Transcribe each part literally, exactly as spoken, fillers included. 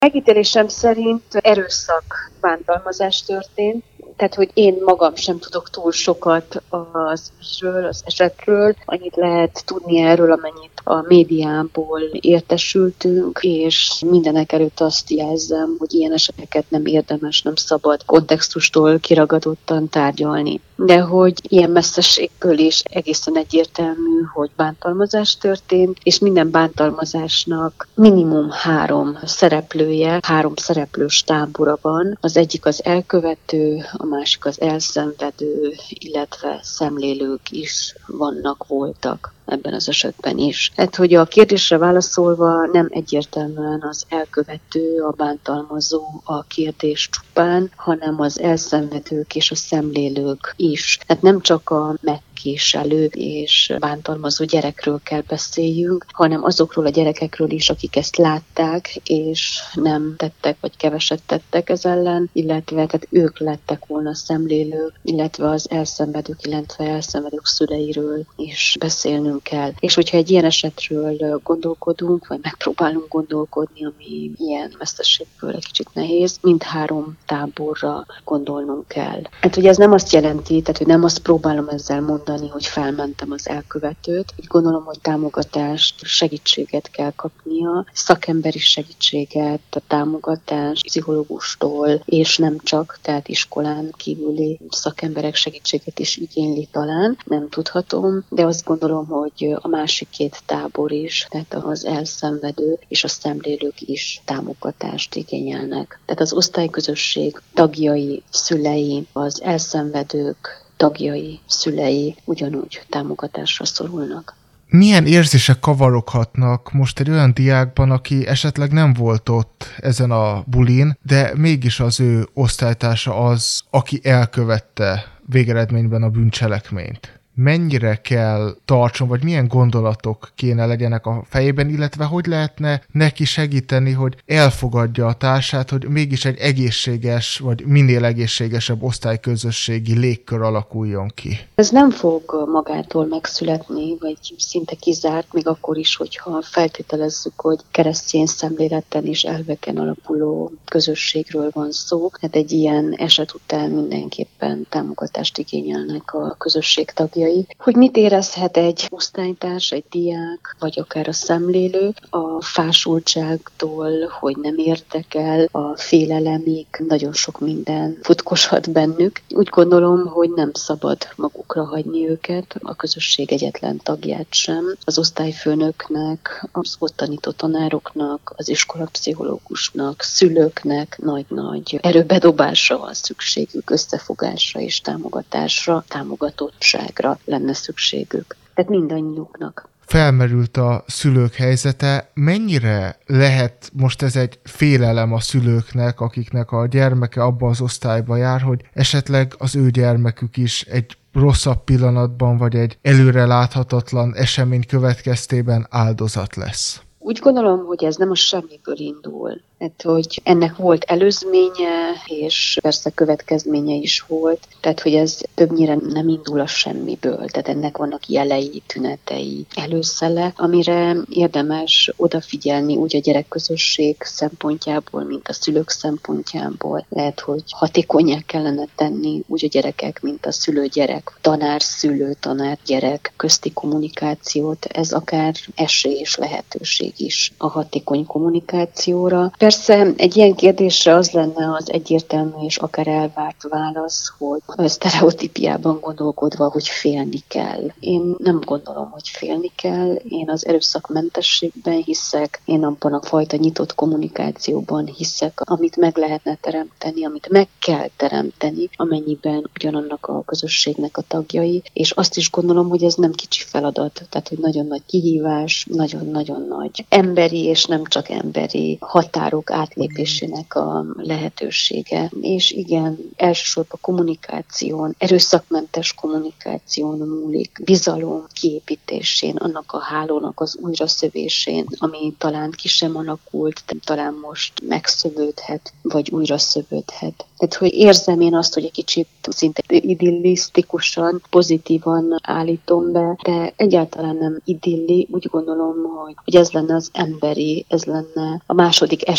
Megítélésem szerint erőszak, bántalmazás történt, tehát hogy én magam sem tudok túl sokat az ügyről, az esetről, annyit lehet tudni erről, amennyit a médiából értesültünk, és mindenek előtt azt jelzem, hogy ilyen eseteket nem érdemes, nem szabad kontextustól kiragadottan tárgyalni. De hogy ilyen messzeségből is egészen egyértelmű, hogy bántalmazás történt, és minden bántalmazásnak minimum három szereplője, három szereplős tábora van. Az egyik az elkövető, a másik az elszenvedő, illetve szemlélők is vannak, voltak ebben az esetben is. Hát, hogy a kérdésre válaszolva nem egyértelműen az elkövető, a bántalmazó a kérdés csupán, hanem az elszenvedők és a szemlélők is. Hát nem csak a megkéselő és bántalmazó gyerekről kell beszéljünk, hanem azokról a gyerekekről is, akik ezt látták, és nem tettek, vagy keveset tettek ez ellen, illetve tehát ők lettek volna szemlélők, illetve az elszenvedők, illetve elszenvedők szüleiről is beszélnünk kell. És hogyha egy ilyen esetről gondolkodunk, vagy megpróbálunk gondolkodni, ami ilyen messzeségből egy kicsit nehéz, mindhárom táborra gondolnunk kell. Hát ugye ez nem azt jelenti, tehát hogy nem azt próbálom ezzel mondani, hogy felmentem az elkövetőt. Úgy gondolom, hogy támogatást, segítséget kell kapnia, szakemberi segítséget, támogatást pszichológustól, és nem csak, tehát iskolán kívüli szakemberek segítséget is igényli talán, nem tudhatom, de azt gondolom, hogy a másik két tábor is, tehát az elszenvedő és a szemlélők is támogatást igényelnek. Tehát az osztályközösség tagjai, szülei, az elszenvedők tagjai, szülei ugyanúgy támogatásra szorulnak. Milyen érzések kavaroghatnak most egy olyan diákban, aki esetleg nem volt ott ezen a bulin, de mégis az ő osztálytársa az, aki elkövette végeredményben a bűncselekményt? Mennyire kell tartson, vagy milyen gondolatok kéne legyenek a fejében, illetve hogy lehetne neki segíteni, hogy elfogadja a társát, hogy mégis egy egészséges, vagy minél egészségesebb osztályközösségi légkör alakuljon ki? Ez nem fog magától megszületni, vagy szinte kizárt, még akkor is, hogyha feltételezzük, hogy keresztény szemléleten és elveken alapuló közösségről van szó. Hát egy ilyen eset után mindenképpen támogatást igényelnek a közösség tagjai. Hogy mit érezhet egy osztálytárs, egy diák, vagy akár a szemlélő a fásultságtól, hogy nem értek el, a félelemig, nagyon sok minden futkoshat bennük. Úgy gondolom, hogy nem szabad magukra hagyni őket, a közösség egyetlen tagját sem. Az osztályfőnöknek, az ott tanító tanároknak, az iskolapszichológusnak, szülőknek nagy-nagy erőbedobásra van szükségük, összefogásra és támogatásra, támogatottságra lenne szükségük. Tehát mindannyiuknak. Felmerült a szülők helyzete. Mennyire lehet most ez egy félelem a szülőknek, akiknek a gyermeke abba az osztályba jár, hogy esetleg az ő gyermekük is egy rosszabb pillanatban, vagy egy előre láthatatlan esemény következtében áldozat lesz? Úgy gondolom, hogy ez nem a semmiből indul. Hát, hogy ennek volt előzménye, és persze következménye is volt, tehát hogy ez többnyire nem indul a semmiből, tehát ennek vannak jelei, tünetei, előszele, amire érdemes odafigyelni úgy a gyerekközösség szempontjából, mint a szülők szempontjából. Lehet, hogy hatékonnyá kellene tenni úgy a gyerekek, mint a szülő-gyerek, tanár-szülő, tanár-gyerek közti kommunikációt, ez akár esély és lehetőség is a hatékony kommunikációra. Persze egy ilyen kérdésre az lenne az egyértelmű és akár elvárt válasz, hogy a sztereotípiában gondolkodva, hogy félni kell. Én nem gondolom, hogy félni kell. Én az erőszakmentességben hiszek, én abban a fajta nyitott kommunikációban hiszek, amit meg lehetne teremteni, amit meg kell teremteni, amennyiben ugyanannak a közösségnek a tagjai, és azt is gondolom, hogy ez nem kicsi feladat, tehát hogy nagyon nagy kihívás, nagyon-nagyon nagy emberi és nem csak emberi határok átlépésének a lehetősége. És igen, elsősorban kommunikáción, erőszakmentes kommunikáción múlik, bizalom kiépítésén, annak a hálónak az újraszövésén, ami talán ki sem alakult, de talán most megszövődhet, vagy újra szövődhet. Tehát, hogy érzem én azt, hogy egy kicsit szinte idillisztikusan, pozitívan állítom be, de egyáltalán nem idilli. Úgy gondolom, hogy, hogy ez lenne az emberi, ez lenne a második esély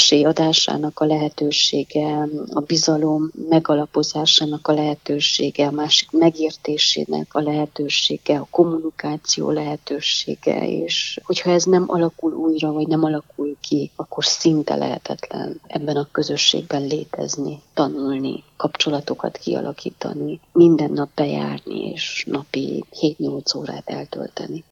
esélyadásának a lehetősége, a bizalom megalapozásának a lehetősége, a másik megértésének a lehetősége, a kommunikáció lehetősége, és hogyha ez nem alakul újra, vagy nem alakul ki, akkor szinte lehetetlen ebben a közösségben létezni, tanulni, kapcsolatokat kialakítani, minden nap bejárni, és napi hét-nyolc órát eltölteni.